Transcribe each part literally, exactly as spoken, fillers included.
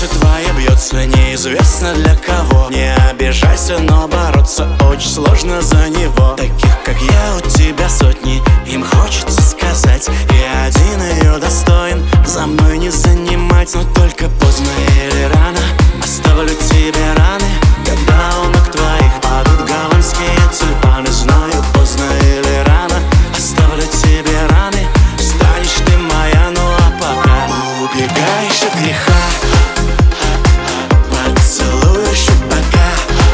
сердце твое бьется неизвестно для кого. Не обижайся, но бороться очень сложно за него. Таких, как я, у тебя сотни, им хочется сказать: я один ее достоин, за мной не занимать. Но только поздно или рано оставлю тебе раны, когда у ног твоих падут голландские тюльпаны. Знаю, поздно или рано оставлю тебе раны, станешь ты моя, ну а пока убегаешь от греха. Поцелуешь у бока,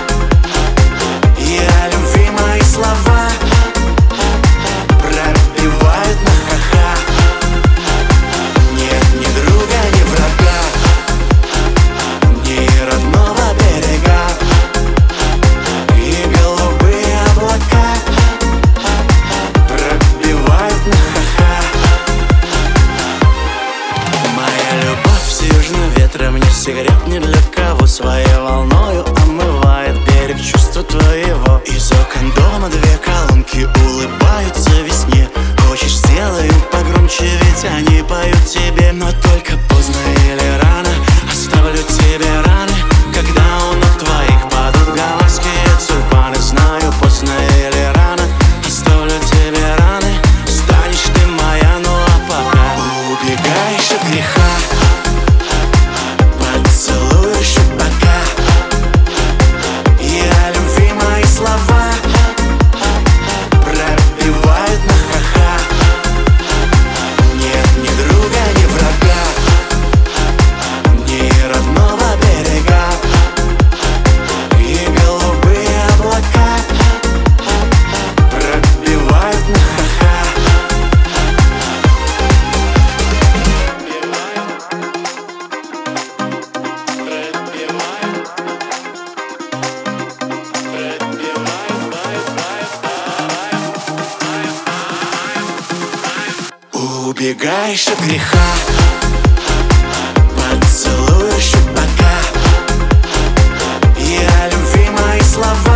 я любви мои слова пробивают на ха-ха. Нет ни друга, ни врага, ни родного берега, и голубые облака пробивают на ха-ха. Моя любовь с южным ветром не секрет ни для кого, своей волною омывает берег чувства твоего. Из окон дома две колонки улыбаются весне. Хочешь, сделаю погромче, ведь они поют тебе. Но только поздно или рано оставлю тебе раны, когда у ног твоих падут голландские тюльпаны. Знаю, поздно или рано оставлю тебе раны, станешь ты моя, ну а пока убегаешь от греха. Поцелуешь у бока, я любви мои слова пробивают на ха-ха. Нет ни друга, ни врага, ни родного берега, и голубые облака пробивают на ха-ха. Убегаешь от греха, поцелуешь у бока, я любви мои слова